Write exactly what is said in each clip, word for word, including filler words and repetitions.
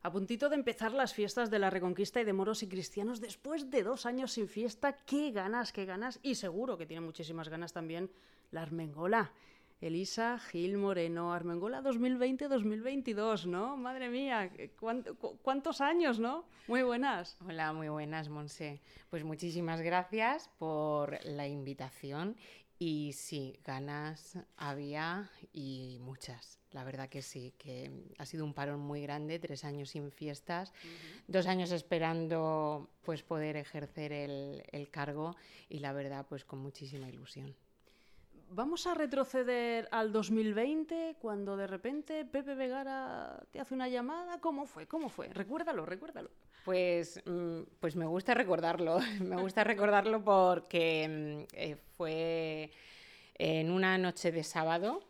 A puntito de empezar las fiestas de la Reconquista y de moros y cristianos después de dos años sin fiesta. ¡Qué ganas, qué ganas! Y seguro que tiene muchísimas ganas también la Armengola. Elisa Gil Moreno, Armengola dos mil veinte dos mil veintidós, ¿no? Madre mía, ¿cuánto, cu ¿cuántos años, no? Muy buenas. Hola, muy buenas, Monse. Pues muchísimas gracias por la invitación. Y sí, ganas había y muchas. La verdad que sí, que ha sido un parón muy grande, tres años sin fiestas, uh-huh. dos años esperando pues poder ejercer el, el cargo y la verdad pues con muchísima ilusión. Vamos a retroceder al dos mil veinte, cuando de repente Pepe Vegara te hace una llamada. ¿Cómo fue? ¿Cómo fue? Recuérdalo, recuérdalo. Pues, pues me gusta recordarlo, me gusta recordarlo porque eh, fue en una noche de sábado,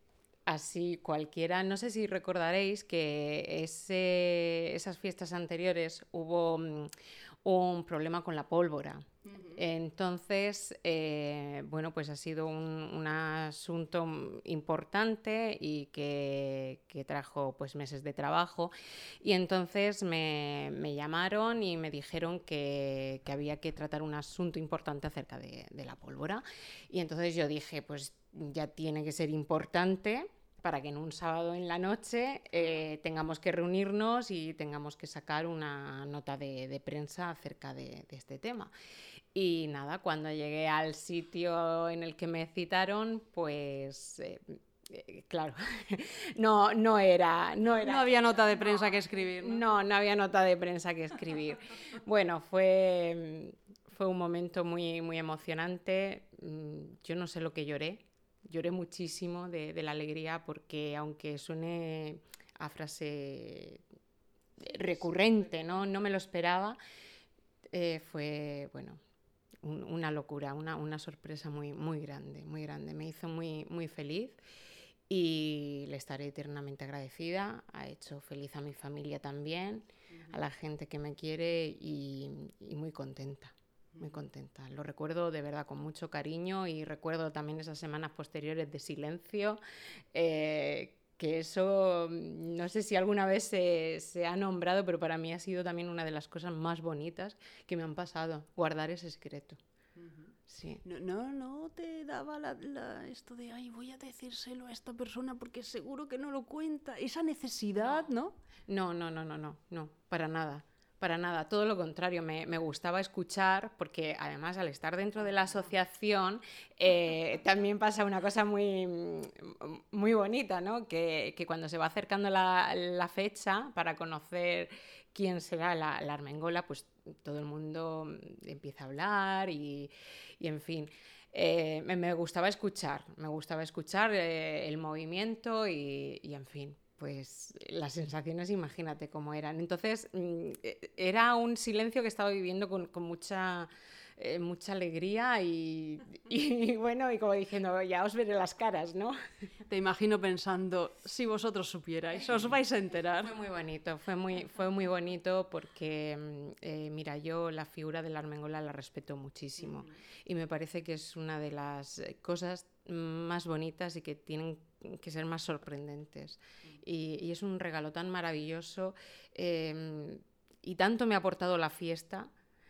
así cualquiera. No sé si recordaréis que ese, esas fiestas anteriores hubo um, un problema con la pólvora. Uh-huh. Entonces, eh, bueno, pues ha sido un, un asunto importante y que, que trajo pues meses de trabajo. Y entonces me, me llamaron y me dijeron que, que había que tratar un asunto importante acerca de, de la pólvora. Y entonces yo dije, pues ya tiene que ser importante para que en un sábado en la noche eh, tengamos que reunirnos y tengamos que sacar una nota de, de prensa acerca de, de este tema. Y nada, cuando llegué al sitio en el que me citaron, pues eh, eh, claro, no, no era, no era... No había nota de prensa no, que escribir, ¿no? No, no había nota de prensa que escribir. Bueno, fue, fue un momento muy, muy emocionante. Yo no sé lo que lloré. Lloré muchísimo de, de la alegría porque, aunque suene a frase recurrente, no, no me lo esperaba, eh, fue, bueno, un, una locura, una, una sorpresa muy, muy grande, muy grande. Me hizo muy, muy feliz y le estaré eternamente agradecida. Ha hecho feliz a mi familia también, uh-huh. a la gente que me quiere y, y muy contenta. Muy contenta. Lo recuerdo de verdad con mucho cariño y recuerdo también esas semanas posteriores de silencio, eh, que eso no sé si alguna vez se, se ha nombrado, pero para mí ha sido también una de las cosas más bonitas que me han pasado, guardar ese secreto. Uh-huh. Sí. No, no, no te daba la, la, esto de, ay, voy a decírselo a esta persona porque seguro que no lo cuenta, esa necesidad, ¿no? No, no, no, no, no, no, para nada. Para nada, todo lo contrario, me, me gustaba escuchar porque además al estar dentro de la asociación eh, también pasa una cosa muy, muy bonita, ¿no? Que, que cuando se va acercando la, la fecha para conocer quién será la, la Armengola, pues todo el mundo empieza a hablar y, y en fin... Eh, me, me gustaba escuchar, me gustaba escuchar eh, el movimiento y, y en fin... Pues las sensaciones, imagínate cómo eran. Entonces, era un silencio que estaba viviendo con, con mucha, eh, mucha alegría y, y, bueno, y como diciendo, ya os veré las caras, ¿no? Te imagino pensando, si vosotros supierais, os vais a enterar. Fue muy bonito, fue muy, fue muy bonito porque, eh, mira, yo la figura de la Armengola la respeto muchísimo mm. y me parece que es una de las cosas más bonitas y que tienen que ser más sorprendentes. Mm. Y, y es un regalo tan maravilloso eh, y tanto me ha aportado la fiesta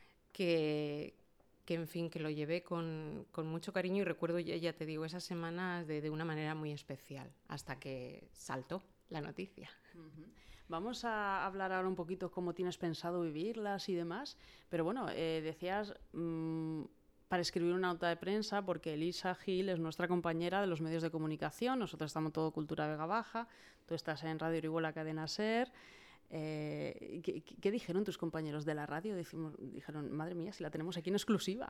que, que en fin, que lo llevé con, con mucho cariño y recuerdo, ya, ya te digo, esas semanas de, de una manera muy especial, hasta que saltó la noticia. Uh-huh. Vamos a hablar ahora un poquito cómo tienes pensado vivirlas y demás, pero bueno, eh, decías... Mmm, para escribir una nota de prensa, porque Elisa Gil es nuestra compañera de los medios de comunicación, nosotros estamos todo Cultura Vega Baja, tú estás en Radio Orihuela Cadena Ser. Eh, ¿qué, ¿Qué dijeron tus compañeros de la radio? Dijimos, dijeron, madre mía, si la tenemos aquí en exclusiva.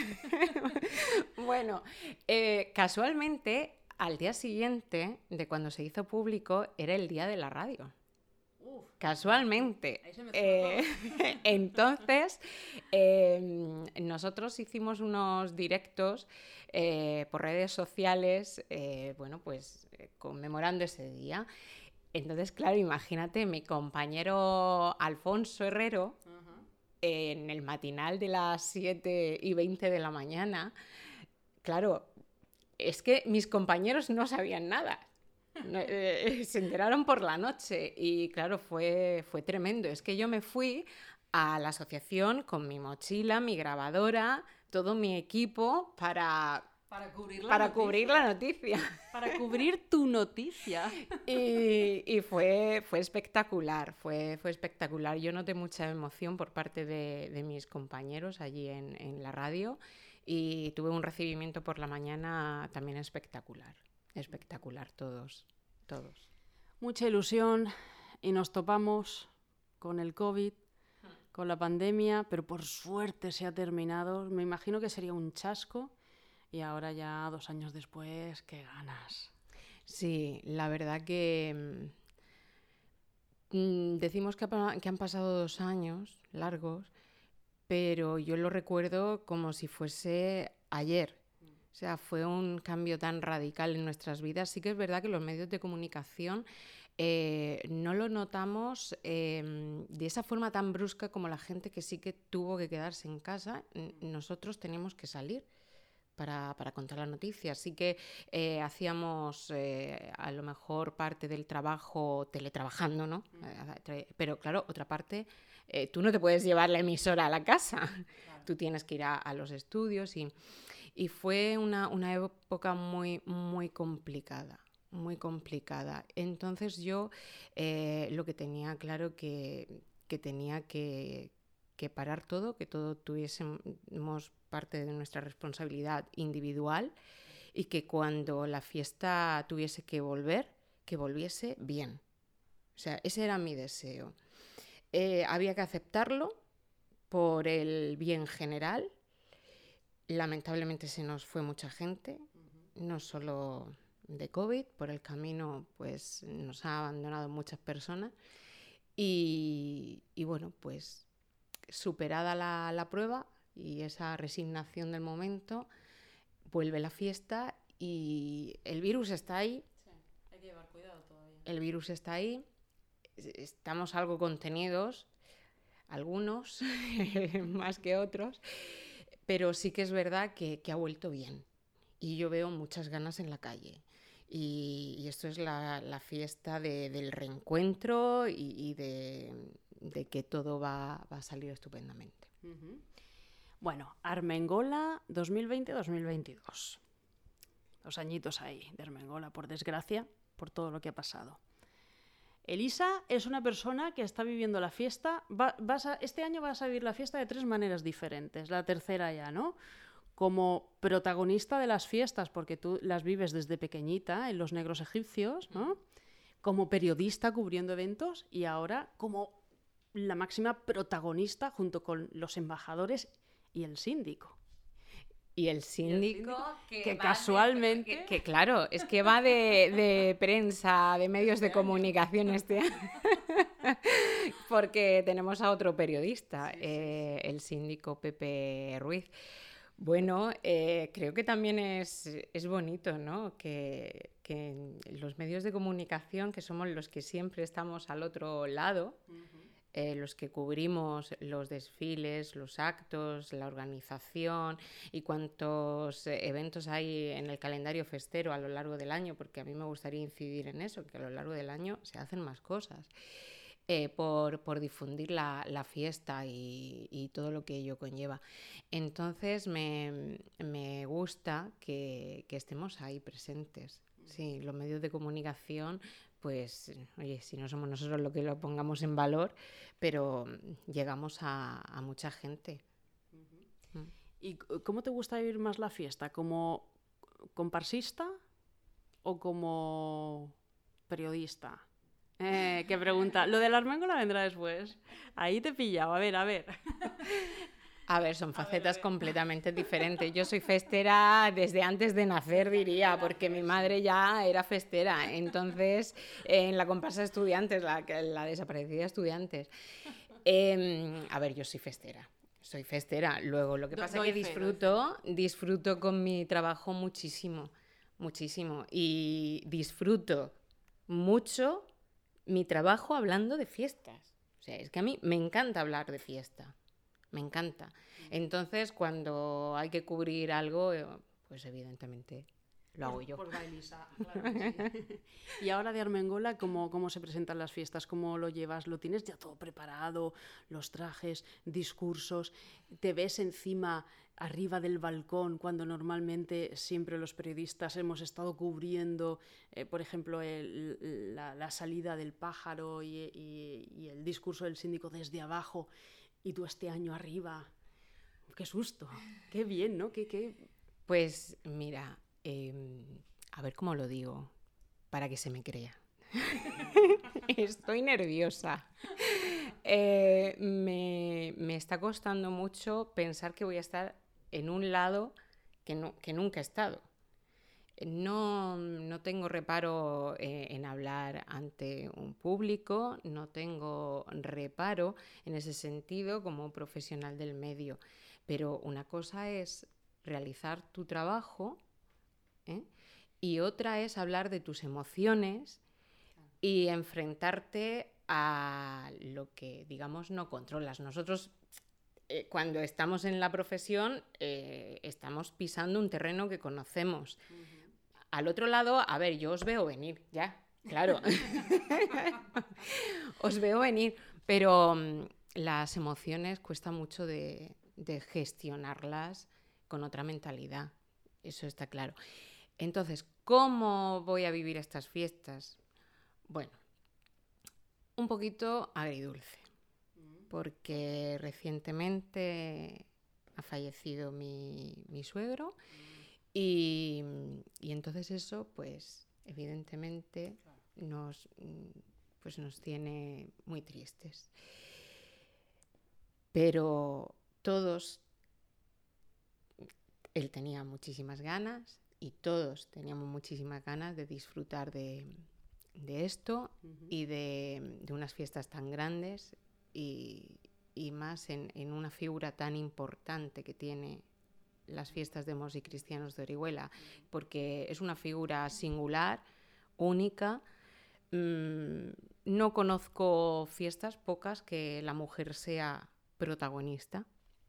Bueno, eh, casualmente, al día siguiente de cuando se hizo público, era el día de la radio. Uf, casualmente. Eh, entonces, eh, nosotros hicimos unos directos eh, por redes sociales, eh, bueno, pues eh, conmemorando ese día. Entonces, claro, imagínate, mi compañero Alfonso Herrero, uh-huh. eh, en el matinal de las siete y veinte de la mañana, claro, es que mis compañeros no sabían nada. Eh, se enteraron por la noche y claro, fue, fue tremendo. Es que yo me fui a la asociación con mi mochila, mi grabadora, todo mi equipo para, Para cubrir la para noticia. cubrir la noticia. Para cubrir tu noticia. Y, y fue, fue espectacular, fue, fue espectacular. Yo noté mucha emoción por parte de, de mis compañeros allí en, en la radio y tuve un recibimiento por la mañana también espectacular. Espectacular, todos, todos. Mucha ilusión y nos topamos con el COVID, con la pandemia, pero por suerte se ha terminado. Me imagino que sería un chasco y ahora ya dos años después, qué ganas. Sí, la verdad que mmm, decimos que, ha, que han pasado dos años largos, pero yo lo recuerdo como si fuese ayer. O sea, fue un cambio tan radical en nuestras vidas. Sí que es verdad que los medios de comunicación eh, no lo notamos eh, de esa forma tan brusca como la gente que sí que tuvo que quedarse en casa. Nosotros teníamos que salir para, para contar las noticias. Sí que eh, hacíamos eh, a lo mejor parte del trabajo teletrabajando, ¿no? Mm. Pero claro, otra parte, eh, tú no te puedes llevar la emisora a la casa. Claro. Tú tienes que ir a, a los estudios y... Y fue una, una época muy, muy complicada, muy complicada. Entonces yo eh, lo que tenía claro que, que tenía que, que parar todo, que todo tuviésemos parte de nuestra responsabilidad individual y que cuando la fiesta tuviese que volver, que volviese bien. O sea, ese era mi deseo. Eh, había que aceptarlo por el bien general. Lamentablemente se nos fue mucha gente, uh-huh. No solo de COVID, por el camino pues nos ha abandonado muchas personas y, y bueno, pues superada la, la prueba y esa resignación del momento, vuelve la fiesta y el virus está ahí. Sí, hay que llevar cuidado todavía. El virus está ahí, estamos algo contenidos, algunos más que otros. Pero sí que es verdad que, que ha vuelto bien y yo veo muchas ganas en la calle y, y esto es la, la fiesta de, del reencuentro y, y de, de que todo va, va a salir estupendamente. Uh-huh. Bueno, Armengola dos mil veinte dos mil veintidós. Dos añitos ahí de Armengola, por desgracia, por todo lo que ha pasado. Elisa es una persona que está viviendo la fiesta. Va, vas a, este año vas a vivir la fiesta de tres maneras diferentes. La tercera ya, ¿no? Como protagonista de las fiestas, porque tú las vives desde pequeñita en Los Negros Egipcios, ¿no? Como periodista cubriendo eventos y ahora como la máxima protagonista junto con los embajadores y el síndico. Y el síndico, que, que casualmente... De, que, que claro, es que va de, de prensa, de medios de comunicación este año. Porque tenemos a otro periodista, sí, eh, sí, sí. El síndico Pepe Ruiz. Bueno, eh, creo que también es, es bonito, ¿no? Que, que los medios de comunicación, que somos los que siempre estamos al otro lado, uh-huh. Eh, los que cubrimos los desfiles, los actos, la organización y cuántos eh, eventos hay en el calendario festero a lo largo del año, porque a mí me gustaría incidir en eso, que a lo largo del año se hacen más cosas eh, por, por difundir la, la fiesta y, y todo lo que ello conlleva. Entonces me, me gusta que, que estemos ahí presentes. Sí, los medios de comunicación, pues, oye, si no somos nosotros los que lo pongamos en valor, pero llegamos a, a mucha gente. Uh-huh. Mm. ¿Y cómo te gusta vivir más la fiesta? ¿Como comparsista o como periodista? Eh, ¿Qué pregunta? Lo del Armengola vendrá después. Ahí te he pillado. A ver, a ver. A ver, son facetas a ver, a ver. completamente diferentes. Yo soy festera desde antes de nacer, diría, porque mi madre ya era festera. Entonces, en la comparsa de estudiantes, la, la desaparecida Estudiantes. Eh, a ver, yo soy festera. Soy festera. Luego, lo que pasa es que disfruto, disfruto con mi trabajo muchísimo, muchísimo. Y disfruto mucho mi trabajo hablando de fiestas. O sea, es que a mí me encanta hablar de fiesta. Me encanta. Entonces, cuando hay que cubrir algo, pues evidentemente lo hago yo. Pues va Elisa, claro que sí. Y ahora de Armengola, ¿cómo, ¿cómo se presentan las fiestas? ¿Cómo lo llevas? ¿Lo tienes ya todo preparado? Los trajes, discursos, ¿te ves encima, arriba del balcón, cuando normalmente siempre los periodistas hemos estado cubriendo, eh, por ejemplo, el, la, la salida del pájaro y, y, y el discurso del síndico desde abajo, y tú este año arriba? ¡Qué susto! ¡Qué bien!, ¿no? ¿Qué, qué... Pues mira, eh, a ver cómo lo digo, para que se me crea. Estoy nerviosa. Eh, me, me está costando mucho pensar que voy a estar en un lado que, no, que nunca he estado. No, no tengo reparo eh, en hablar ante un público, no tengo reparo en ese sentido como profesional del medio, pero una cosa es realizar tu trabajo, ¿eh? Y otra es hablar de tus emociones y enfrentarte a lo que, digamos, no controlas. Nosotros, eh, cuando estamos en la profesión, eh, estamos pisando un terreno que conocemos. Uh-huh. Al otro lado, a ver, yo os veo venir, ya, claro. Os veo venir, pero um, las emociones cuesta mucho de, de gestionarlas con otra mentalidad, eso está claro. Entonces, ¿cómo voy a vivir estas fiestas? Bueno, un poquito agridulce, porque recientemente ha fallecido mi, mi suegro y, y entonces eso, pues, evidentemente nos, pues, nos tiene muy tristes. Pero todos, él tenía muchísimas ganas y todos teníamos muchísimas ganas de disfrutar de, de esto uh-huh. y de, de unas fiestas tan grandes y, y más en, en una figura tan importante que tiene las fiestas de Mos y Cristianos de Orihuela, porque es una figura singular, única. Mm, no conozco fiestas, pocas, que la mujer sea protagonista.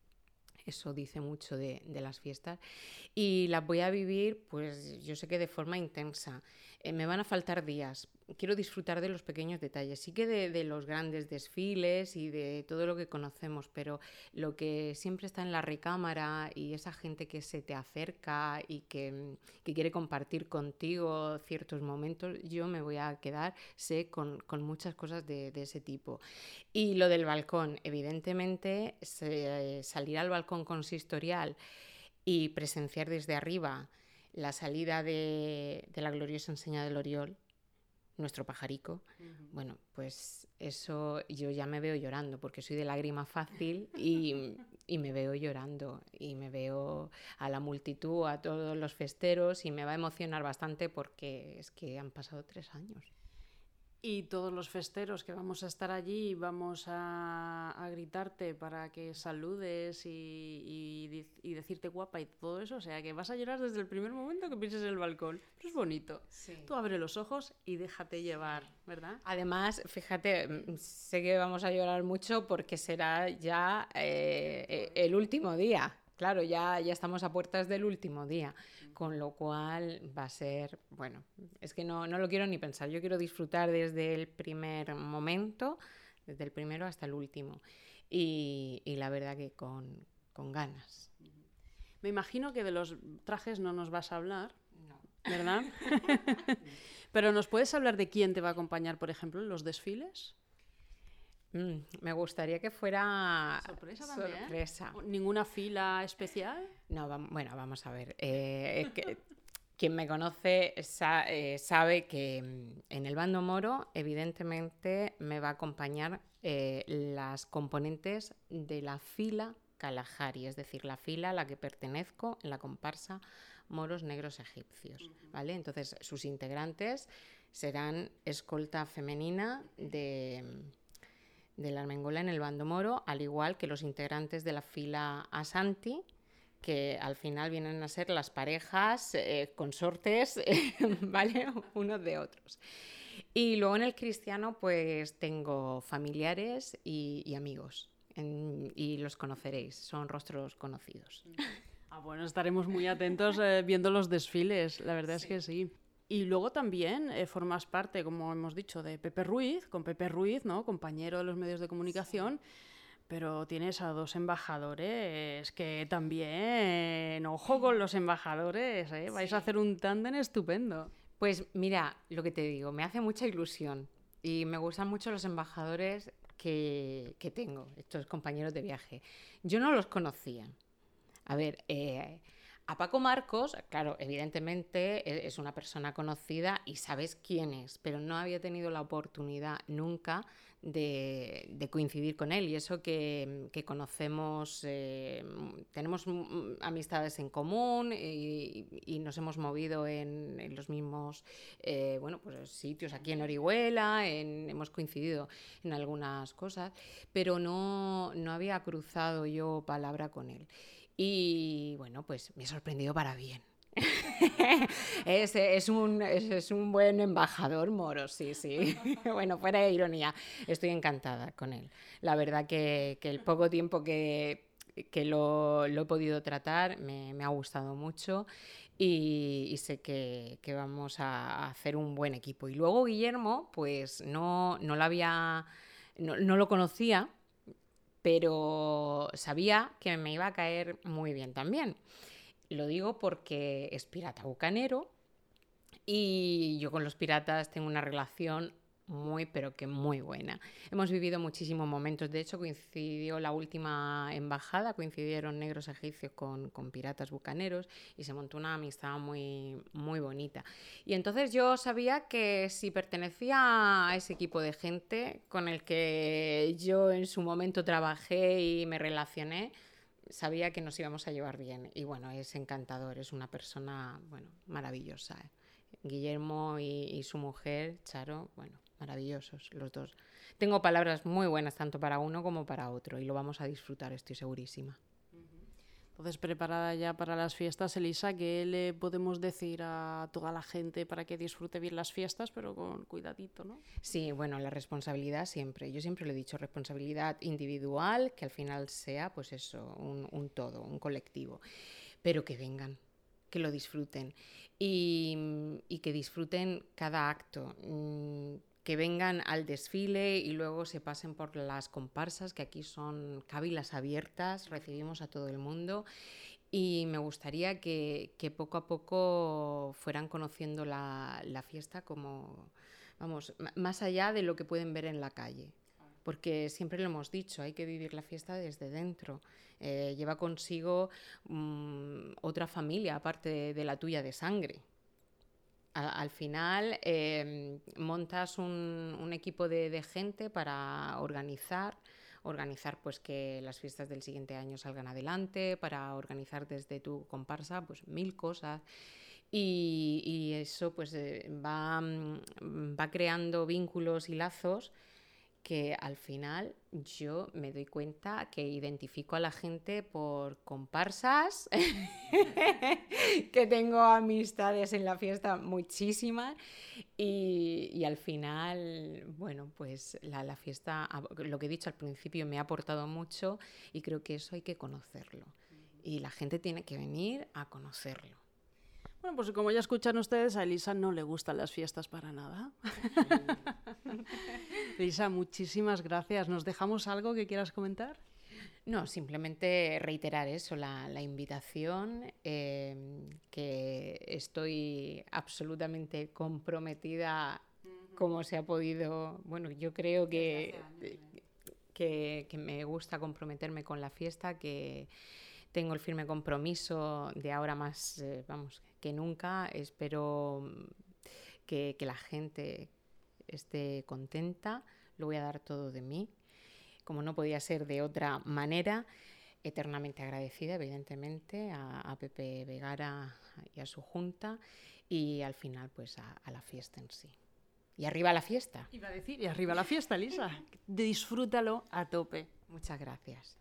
Eso dice mucho de, de las fiestas. Y las voy a vivir, pues yo sé que de forma intensa. Eh, me van a faltar días. Quiero disfrutar de los pequeños detalles. Sí que de, de los grandes desfiles y de todo lo que conocemos, pero lo que siempre está en la recámara y esa gente que se te acerca y que, que quiere compartir contigo ciertos momentos, yo me voy a quedar, sé, con, con muchas cosas de, de ese tipo. Y lo del balcón, evidentemente, se, eh, salir al balcón consistorial y presenciar desde arriba la salida de, de la gloriosa enseña del Oriol, nuestro pajarico, uh-huh. bueno, pues eso yo ya me veo llorando, porque soy de lágrima fácil y, y me veo llorando y me veo a la multitud, a todos los festeros y me va a emocionar bastante porque es que han pasado tres años. Y todos los festeros que vamos a estar allí vamos a, a gritarte para que saludes y, y, y decirte guapa y todo eso. O sea, que vas a llorar desde el primer momento que pises el balcón. Pero es bonito. Sí. Tú abre los ojos y déjate llevar, ¿verdad? Además, fíjate, sé que vamos a llorar mucho porque será ya eh, el último día. Claro, ya, ya estamos a puertas del último día, con lo cual va a ser, bueno, es que no, no lo quiero ni pensar, yo quiero disfrutar desde el primer momento, desde el primero hasta el último, y, y la verdad que con, con ganas. Me imagino que de los trajes no nos vas a hablar, no. ¿Verdad? Pero ¿nos puedes hablar de quién te va a acompañar, por ejemplo, en los desfiles? Mm, me gustaría que fuera sorpresa también. Sorpresa. ¿Ninguna fila especial? No, va, bueno, vamos a ver. Eh, que, quien me conoce sa, eh, sabe que en el bando moro, evidentemente, me va a acompañar eh, las componentes de la fila Kalahari, es decir, la fila a la que pertenezco en la comparsa Moros Negros Egipcios, uh-huh. ¿vale? Entonces, sus integrantes serán escolta femenina de de la Armengola en el bando moro, al igual que los integrantes de la fila Asanti, que al final vienen a ser las parejas, eh, consortes, eh, ¿vale? Unos de otros. Y luego en el cristiano, pues tengo familiares y, y amigos, en, y los conoceréis, son rostros conocidos. Ah, bueno, estaremos muy atentos eh, viendo los desfiles, la verdad sí. es que sí. Y luego también eh, formas parte, como hemos dicho, de Pepe Ruiz, con Pepe Ruiz, ¿no? Compañero de los medios de comunicación, sí. Pero tienes a dos embajadores que también, ojo con los embajadores, ¿eh? Vais sí. a hacer un tándem estupendo. Pues mira, lo que te digo, me hace mucha ilusión y me gustan mucho los embajadores que, que tengo, estos compañeros de viaje. Yo no los conocía. A ver, eh, a Paco Marcos, claro, evidentemente es una persona conocida y sabes quién es, pero no había tenido la oportunidad nunca de, de coincidir con él. Y eso que, que conocemos, eh, tenemos amistades en común y, y nos hemos movido en, en los mismos eh, bueno, pues sitios aquí en Orihuela, en, hemos coincidido en algunas cosas, pero no, no había cruzado yo palabra con él. Y bueno, pues me he sorprendido para bien. es, es, un, es, es un buen embajador moro, sí, sí. Bueno, fuera de ironía, estoy encantada con él. La verdad que, que el poco tiempo que, que lo, lo he podido tratar me, me ha gustado mucho y, y sé que, que vamos a hacer un buen equipo. Y luego Guillermo, pues no, no lo había, no, no lo conocía, pero sabía que me iba a caer muy bien también. Lo digo porque es pirata bucanero y yo con los piratas tengo una relación muy, pero que muy buena. Hemos vivido muchísimos momentos. De hecho, coincidió la última embajada, coincidieron negros egipcios con, con piratas bucaneros y se montó una amistad muy, muy bonita. Y entonces yo sabía que si pertenecía a ese equipo de gente con el que yo en su momento trabajé y me relacioné, sabía que nos íbamos a llevar bien. Y bueno, es encantador, es una persona, bueno, maravillosa, ¿eh? Guillermo y, y su mujer, Charo, bueno, maravillosos los dos. Tengo palabras muy buenas tanto para uno como para otro y lo vamos a disfrutar, estoy segurísima. Entonces, preparada ya para las fiestas, Elisa, ¿qué le podemos decir a toda la gente para que disfrute bien las fiestas, pero con cuidadito, ¿no? Sí, bueno, la responsabilidad siempre, yo siempre lo he dicho, responsabilidad individual, que al final sea, pues eso, un, un todo, un colectivo, pero que vengan, que lo disfruten y, y que disfruten cada acto. Que vengan al desfile y luego se pasen por las comparsas, que aquí son cávilas abiertas, recibimos a todo el mundo y me gustaría que, que poco a poco fueran conociendo la, la fiesta como, vamos, m- más allá de lo que pueden ver en la calle. Porque siempre lo hemos dicho, hay que vivir la fiesta desde dentro. Eh, lleva consigo um, otra familia, aparte de, de la tuya de sangre. Al final eh, montas un, un equipo de, de gente para organizar, organizar pues que las fiestas del siguiente año salgan adelante, para organizar desde tu comparsa pues mil cosas y, y eso pues eh, va, va creando vínculos y lazos que al final yo me doy cuenta que identifico a la gente por comparsas, que tengo amistades en la fiesta muchísimas y, y al final, bueno, pues la, la fiesta, lo que he dicho al principio, me ha aportado mucho y creo que eso hay que conocerlo y la gente tiene que venir a conocerlo. Bueno, pues como ya escuchan ustedes, a Elisa no le gustan las fiestas para nada. Elisa, muchísimas gracias. ¿Nos dejamos algo que quieras comentar? No, simplemente reiterar eso, la, la invitación, eh, que estoy absolutamente comprometida uh-huh. como se ha podido, bueno, yo creo que, que, que me gusta comprometerme con la fiesta, que tengo el firme compromiso de ahora más, eh, vamos, que nunca. Espero que, que la gente esté contenta, lo voy a dar todo de mí, como no podía ser de otra manera, eternamente agradecida, evidentemente, a, a Pepe Vegara y a su junta y al final, pues, a, a la fiesta en sí. Y arriba la fiesta. Iba a decir, y arriba la fiesta, Elisa. Disfrútalo a tope. Muchas gracias.